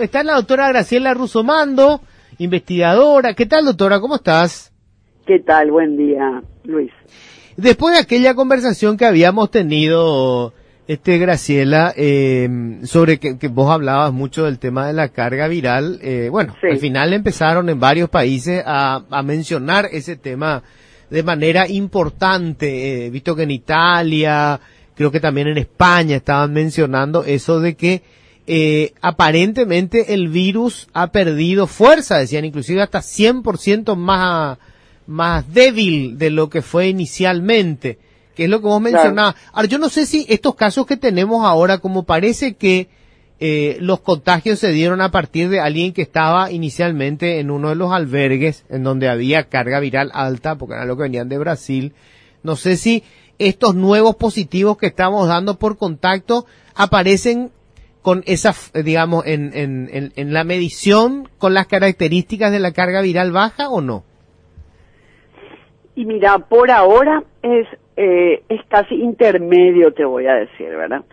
está la doctora Graciela Russomando, investigadora. ¿Qué tal, doctora? ¿Cómo estás? ¿Qué tal? Buen día, Luis. Después de aquella conversación que habíamos tenido, Graciela, sobre que vos hablabas mucho del tema de la carga viral, Sí. al final empezaron en varios países a mencionar ese tema de manera importante, visto que en Italia, creo que también en España estaban mencionando eso de que aparentemente el virus ha perdido fuerza, decían inclusive hasta 100% más débil de lo que fue inicialmente, que es lo que vos mencionabas. Claro. Ahora, yo no sé si estos casos que tenemos ahora, como parece que los contagios se dieron a partir de alguien que estaba inicialmente en uno de los albergues, en donde había carga viral alta, porque era lo que venían de Brasil. No sé si estos nuevos positivos que estamos dando por contacto aparecen con esa, digamos, en la medición con las características de la carga viral baja o no. Y mira, por ahora es casi intermedio, te voy a decir, ¿verdad?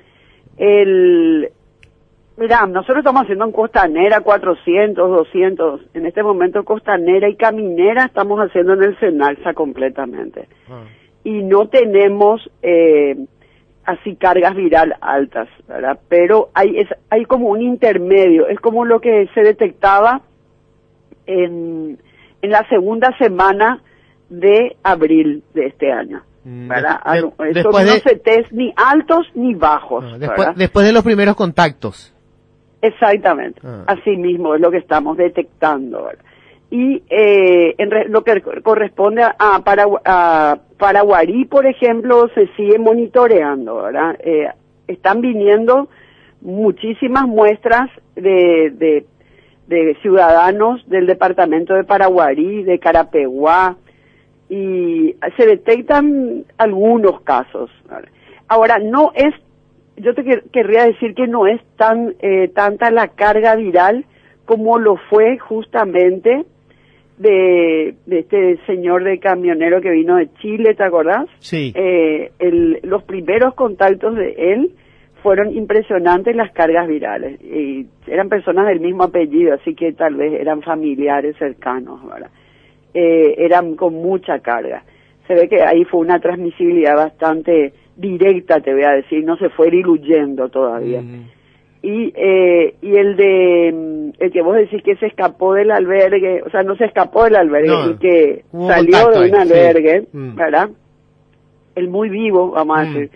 Mira, nosotros estamos haciendo en Costanera 400, 200, en este momento Costanera y Caminera estamos haciendo en el Cenaxa completamente. Y no tenemos así cargas viral altas, ¿verdad? Pero hay como un intermedio, es como lo que se detectaba en la segunda semana de abril de este año, ¿verdad? Eso no se test ni altos ni bajos, después de los primeros contactos. Exactamente, así mismo es lo que estamos detectando, ¿verdad? Y lo que corresponde a Paraguarí, por ejemplo, se sigue monitoreando, ¿verdad? Están viniendo muchísimas muestras de ciudadanos del departamento de Paraguarí, de Carapeguá, y se detectan algunos casos, ¿verdad? Ahora, yo te querría decir que no es tanta la carga viral como lo fue justamente de este señor de camionero que vino de Chile, ¿te acordás? Sí. Los primeros contactos de él fueron impresionantes, las cargas virales, y eran personas del mismo apellido, así que tal vez eran familiares cercanos, ¿verdad? Eran con mucha carga. Se ve que ahí fue una transmisibilidad bastante directa, te voy a decir, no se fue diluyendo todavía. Y el que vos decís que se escapó del albergue, o sea, no se escapó del albergue, No, el que salió de un albergue, sí. ¿Verdad? El muy vivo, vamos a decir.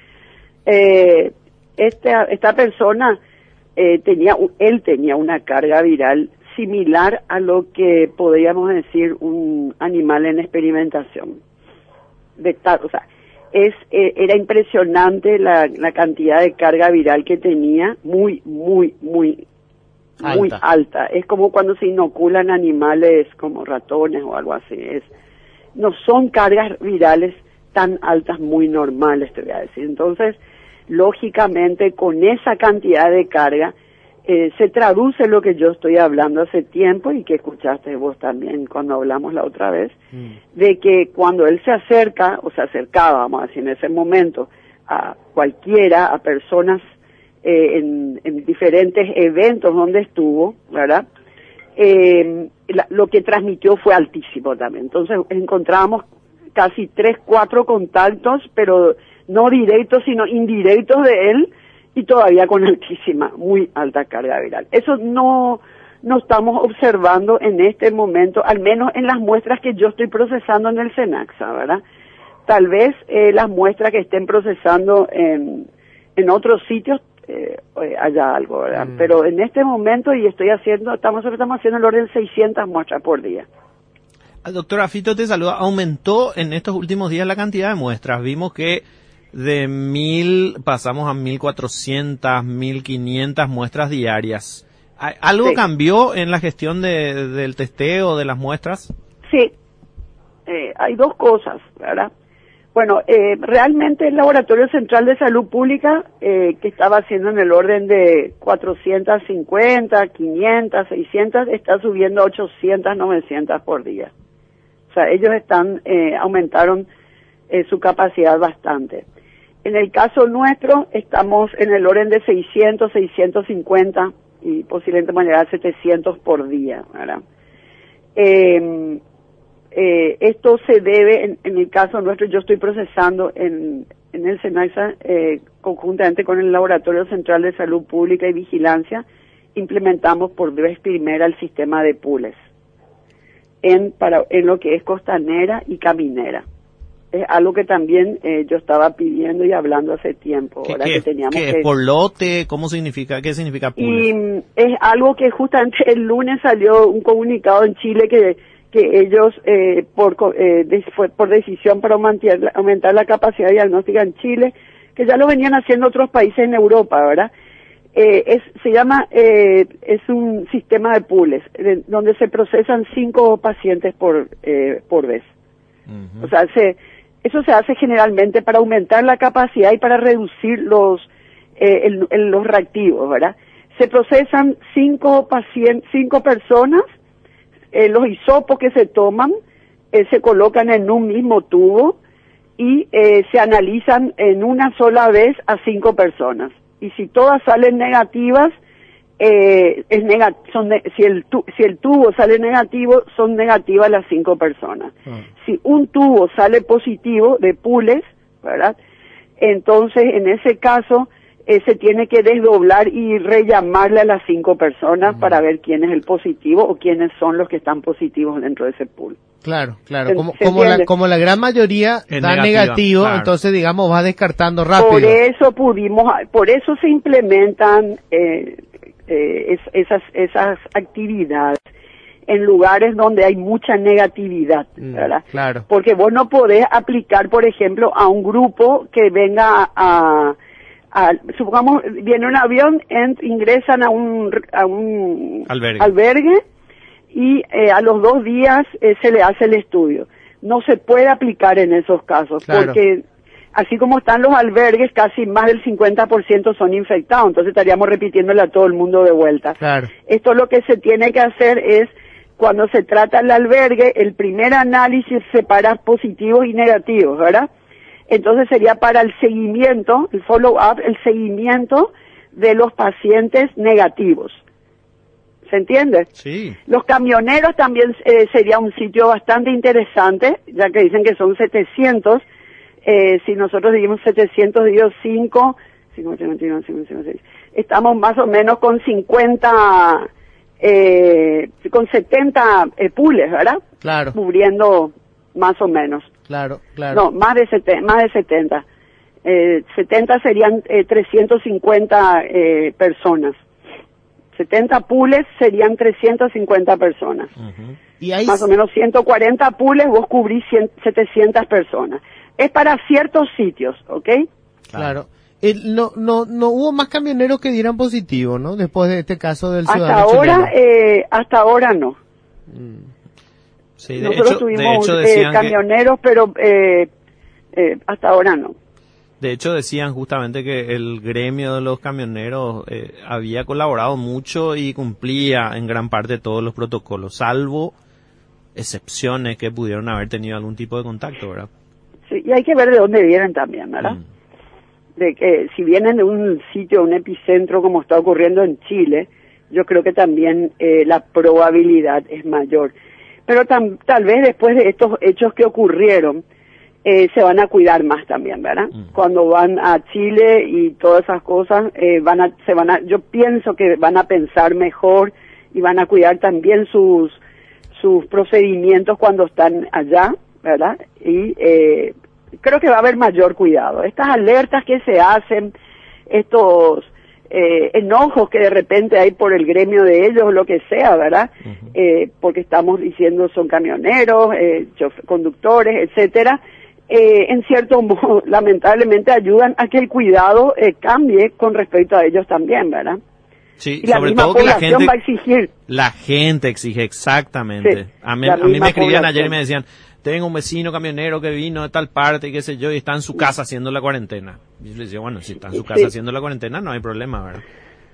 Esta persona él tenía una carga viral similar a lo que podríamos decir un animal en experimentación. Era impresionante la cantidad de carga viral que tenía, muy alta. Es como cuando se inoculan animales como ratones o algo así. No son cargas virales tan altas, muy normales, te voy a decir. Entonces, lógicamente, con esa cantidad de carga, se traduce lo que yo estoy hablando hace tiempo y que escuchaste vos también cuando hablamos la otra vez, de que cuando él se acerca, o se acercaba, vamos a decir, en ese momento, a cualquiera, a personas en diferentes eventos donde estuvo, ¿verdad? Lo que transmitió fue altísimo también. Entonces encontramos casi 3, 4 contactos, pero no directos, sino indirectos de él, y todavía con muy alta carga viral. Eso no estamos observando en este momento, al menos en las muestras que yo estoy procesando en el Cenaxa, ¿verdad? Tal vez las muestras que estén procesando en otros sitios haya algo, ¿verdad? Pero en este momento, estamos haciendo el orden 600 muestras por día. Doctora Fito te saluda. Aumentó en estos últimos días la cantidad de muestras. Vimos que de 1.000 pasamos a 1.400, 1.500 muestras diarias. ¿Algo cambió en la gestión del testeo de las muestras? Sí, hay dos cosas, ¿verdad? Bueno, realmente el Laboratorio Central de Salud Pública, que estaba haciendo en el orden de 450, 500, 600, está subiendo a 800, 900 por día. O sea, ellos aumentaron su capacidad bastante. En el caso nuestro, estamos en el orden de 600, 650 y posiblemente vamos a llegar a 700 por día, ¿verdad? Esto se debe, en el caso nuestro, yo estoy procesando en el SENASA, conjuntamente con el Laboratorio Central de Salud Pública y Vigilancia, implementamos por vez primera el sistema de pools en lo que es costanera y caminera. Es algo que también yo estaba pidiendo y hablando hace tiempo. ¿Qué es por lote? ¿Cómo significa? ¿Qué significa pools? Y es algo que justamente el lunes salió un comunicado en Chile que ellos, por decisión para aumentar la capacidad diagnóstica en Chile, que ya lo venían haciendo otros países en Europa, ¿verdad? Es un sistema de pools, donde se procesan 5 pacientes por vez. Uh-huh. O sea, eso se hace generalmente para aumentar la capacidad y para reducir los reactivos, ¿verdad? Se procesan 5 personas. Los hisopos que se toman se colocan en un mismo tubo y se analizan en una sola vez a 5 personas. Y si todas salen negativas, si el tubo sale negativo, son negativas las 5 personas. Si un tubo sale positivo de pools, ¿verdad? Entonces, en ese caso, se tiene que desdoblar y rellamarle a las 5 personas para ver quién es el positivo o quiénes son los que están positivos dentro de ese pool. Claro. Como la gran mayoría da negativo, claro. Entonces, digamos, va descartando rápido. Por eso se implementan esas actividades en lugares donde hay mucha negatividad, ¿verdad? Claro. Porque vos no podés aplicar, por ejemplo, a un grupo que venga supongamos, viene un avión, ingresan a un albergue y a los 2 días se le hace el estudio. No se puede aplicar en esos casos, claro. Porque así como están los albergues, casi más del 50% son infectados, entonces estaríamos repitiéndole a todo el mundo de vuelta. Claro. Esto lo que se tiene que hacer es, cuando se trata el albergue, el primer análisis separa positivos y negativos, ¿verdad? Entonces sería para el seguimiento, el follow-up, el seguimiento de los pacientes negativos. ¿Se entiende? Sí. Los camioneros también sería un sitio bastante interesante, ya que dicen que son 700. Si nosotros dividimos 700 dividido 5, 6, estamos más o menos con 70 pools, ¿verdad? Claro. Cubriendo más o menos. Claro. No, más de 70. 70 serían 350 personas. 70 pools serían 350 personas. Uh-huh. ¿Y ahí más o menos 140 pools, vos cubrís 700 personas. Es para ciertos sitios, ¿ok? Claro. No hubo más camioneros que dieran positivo, ¿no? Después de este caso del ciudadano chileno. Hasta ahora no. Sí, nosotros tuvimos camioneros, pero hasta ahora no. De hecho, decían justamente que el gremio de los camioneros había colaborado mucho y cumplía en gran parte todos los protocolos, salvo excepciones que pudieron haber tenido algún tipo de contacto, ¿verdad? Sí, y hay que ver de dónde vienen también, ¿verdad? De que si vienen de un sitio, un epicentro como está ocurriendo en Chile, yo creo que también la probabilidad es mayor. Pero tal vez después de estos hechos que ocurrieron, se van a cuidar más también, ¿verdad? Cuando van a Chile y todas esas cosas, yo pienso que van a pensar mejor y van a cuidar también sus procedimientos cuando están allá, ¿verdad? Y creo que va a haber mayor cuidado. Estas alertas que se hacen, estos enojos que de repente hay por el gremio de ellos, lo que sea, ¿verdad? Uh-huh. Porque estamos diciendo son camioneros, conductores, etcétera. En cierto modo, lamentablemente ayudan a que el cuidado cambie con respecto a ellos también, ¿verdad? Sí, y la sobre misma todo que población va a exigir. La gente exige, exactamente. Sí, a mí me escribían ayer y me decían, tengo un vecino camionero que vino de tal parte y qué sé yo, y está en su casa haciendo la cuarentena. Y yo le decía, bueno, si está en su casa haciendo la cuarentena, no hay problema, ¿verdad?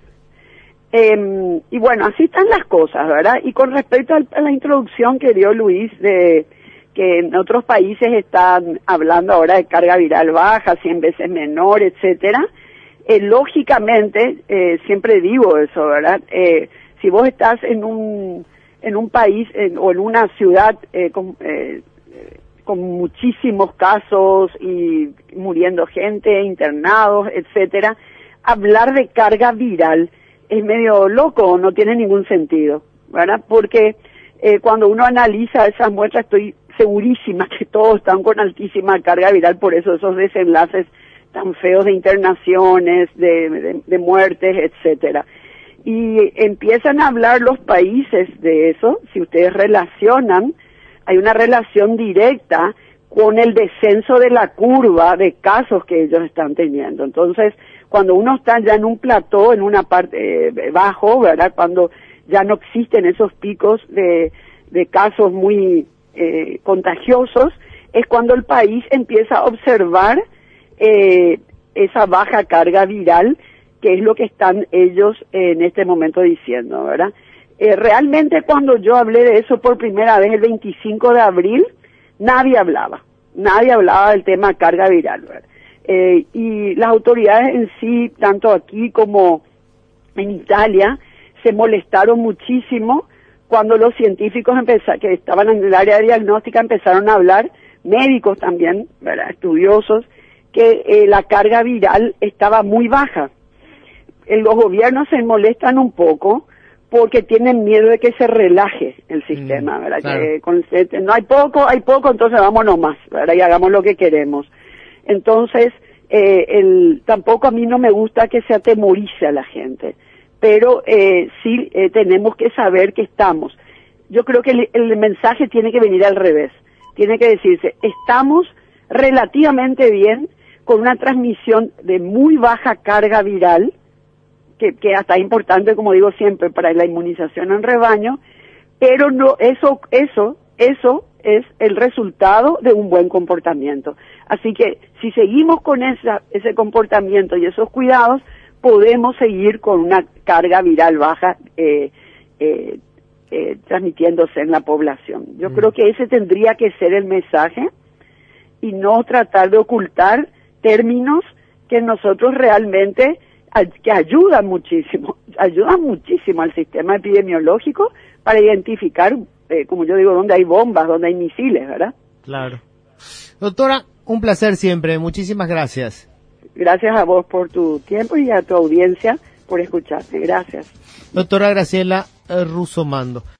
Y bueno, así están las cosas, ¿verdad? Y con respecto a la introducción que dio Luis de que en otros países están hablando ahora de carga viral baja, 100 veces menor, etcétera, lógicamente, siempre digo eso, ¿verdad? Si vos estás en un país o en una ciudad con muchísimos casos y muriendo gente, internados, etcétera, hablar de carga viral es medio loco, no tiene ningún sentido, ¿verdad? Porque cuando uno analiza esas muestras, estoy segurísima que todos están con altísima carga viral, por eso esos desenlaces tan feos de internaciones, de muertes, etcétera. Y empiezan a hablar los países de eso, si ustedes relacionan, hay una relación directa con el descenso de la curva de casos que ellos están teniendo. Entonces, cuando uno está ya en un plató, en una parte bajo, ¿verdad? Cuando ya no existen esos picos de casos muy contagiosos, es cuando el país empieza a observar esa baja carga viral, que es lo que están ellos en este momento diciendo, ¿verdad? Realmente cuando yo hablé de eso por primera vez el 25 de abril, nadie hablaba del tema carga viral, ¿verdad? Y las autoridades en sí, tanto aquí como en Italia, se molestaron muchísimo cuando los científicos que estaban en el área de diagnóstica empezaron a hablar, médicos también, ¿verdad? Estudiosos, que la carga viral estaba muy baja. Los gobiernos se molestan un poco porque tienen miedo de que se relaje el sistema, ¿verdad? Claro. Que no hay poco, entonces vámonos más, ¿verdad? Y hagamos lo que queremos. Entonces, tampoco a mí no me gusta que se atemorice a la gente, pero sí tenemos que saber que estamos. Yo creo que el mensaje tiene que venir al revés. Tiene que decirse, estamos relativamente bien con una transmisión de muy baja carga viral, que hasta es importante, como digo siempre, para la inmunización en rebaño, pero no, eso es el resultado de un buen comportamiento. Así que si seguimos con ese comportamiento y esos cuidados, podemos seguir con una carga viral baja transmitiéndose en la población. Yo creo que ese tendría que ser el mensaje y no tratar de ocultar términos que nosotros realmente que ayudan muchísimo al sistema epidemiológico para identificar, como yo digo, dónde hay bombas, dónde hay misiles, ¿verdad? Claro. Doctora, un placer siempre. Muchísimas gracias. Gracias a vos por tu tiempo y a tu audiencia por escucharme. Gracias. Doctora Graciela Russomando.